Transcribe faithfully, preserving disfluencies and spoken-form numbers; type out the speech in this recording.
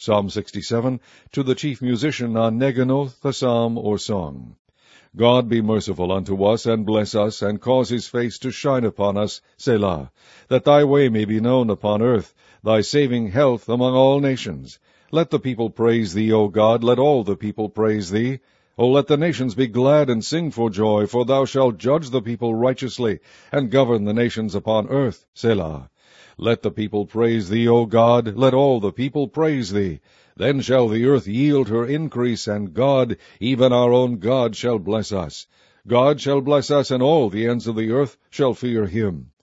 Psalm sixty-seven, to the chief musician on Neginoth, a psalm or song. God be merciful unto us, and bless us, and cause his face to shine upon us, Selah, that thy way may be known upon earth, thy saving health among all nations. Let the people praise thee, O God, let all the people praise thee. O let the nations be glad and sing for joy, for thou shalt judge the people righteously, and govern the nations upon earth, Selah. Let the people praise thee, O God, let all the people praise thee. Then shall the earth yield her increase, and God, even our own God, shall bless us. God shall bless us, and all the ends of the earth shall fear him.